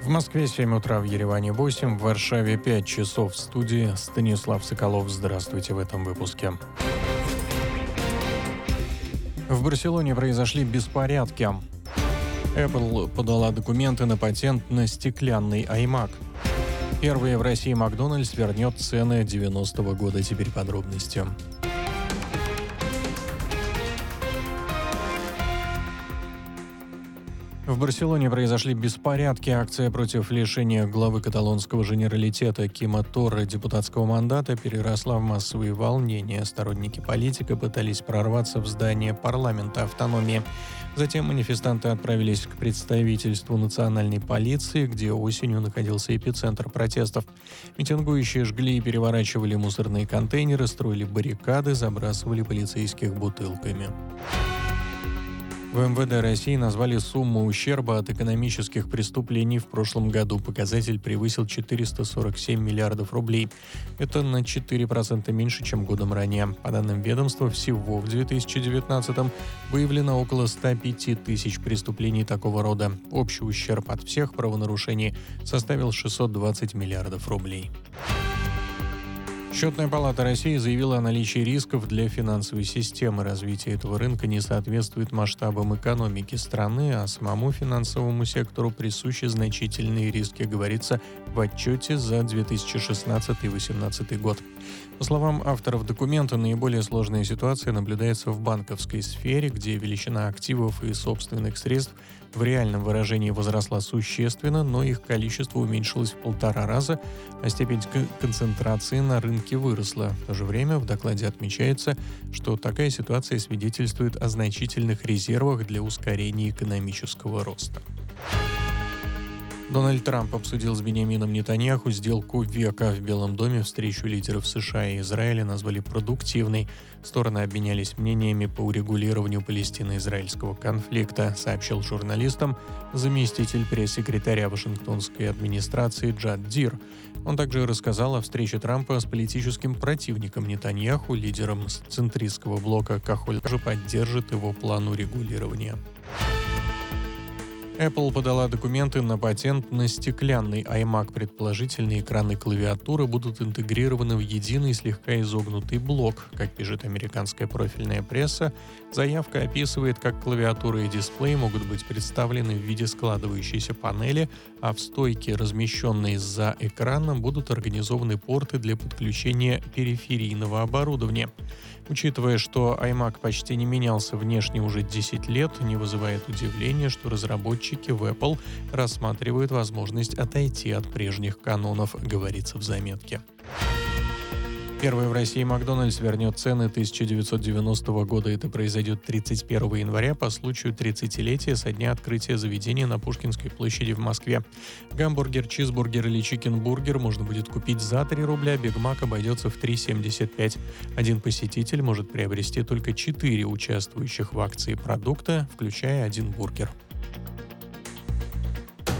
В Москве 7 утра, в Ереване 8, в Варшаве 5 часов. В студии Станислав Соколов. Здравствуйте в этом выпуске. В Барселоне произошли беспорядки. Apple подала документы на патент на стеклянный iMac. Первый в России Макдональдс вернет цены 90-го года. Теперь подробности. В Барселоне произошли беспорядки. Акция против лишения главы каталонского женералитета Кима Торре депутатского мандата переросла в массовые волнения. Сторонники политика пытались прорваться в здание парламента автономии. Затем манифестанты отправились к представительству национальной полиции, где осенью находился эпицентр протестов. Митингующие жгли и переворачивали мусорные контейнеры, строили баррикады, забрасывали полицейских бутылками. В МВД России назвали сумму ущерба от экономических преступлений в прошлом году. Показатель превысил 447 миллиардов рублей. Это на 4% меньше, чем годом ранее. По данным ведомства, всего в 2019-м выявлено около 105 тысяч преступлений такого рода. Общий ущерб от всех правонарушений составил 620 миллиардов рублей. Счетная палата России заявила о наличии рисков для финансовой системы. Развитие этого рынка не соответствует масштабам экономики страны, а самому финансовому сектору присущи значительные риски, говорится в отчете за 2016-2018 год. По словам авторов документа, наиболее сложная ситуация наблюдается в банковской сфере, где величина активов и собственных средств в реальном выражении возросла существенно, но их количество уменьшилось в 1,5 раза, а степень концентрации на рынке выросла. В то же время в докладе отмечается, что такая ситуация свидетельствует о значительных резервах для ускорения экономического роста. Дональд Трамп обсудил с Биньямином Нетаньяху сделку века в Белом доме. Встречу лидеров США и Израиля назвали продуктивной. Стороны обменялись мнениями по урегулированию палестино-израильского конфликта, сообщил журналистам заместитель пресс-секретаря Вашингтонской администрации Джад Дир. Он также рассказал о встрече Трампа с политическим противником Нетаньяху, лидером центристского блока Кахоль, тоже поддержит его план урегулирования. Apple подала документы на патент на стеклянный iMac. Предположительно, экран и клавиатура будут интегрированы в единый слегка изогнутый блок. Как пишет американская профильная пресса, заявка описывает, как клавиатура и дисплей могут быть представлены в виде складывающейся панели, а в стойке, размещенной за экраном, будут организованы порты для подключения периферийного оборудования. Учитывая, что iMac почти не менялся внешне уже 10 лет, не вызывает удивления, что разработчики в Apple рассматривают возможность отойти от прежних канонов, говорится в заметке. Первый в России Макдональдс вернет цены 1990 года. Это произойдет 31 января по случаю 30-летия со дня открытия заведения на Пушкинской площади в Москве. Гамбургер, чизбургер или чикенбургер можно будет купить за 3 рубля, Биг Мак обойдется в 3,75. Один посетитель может приобрести только 4 участвующих в акции продукта, включая один бургер.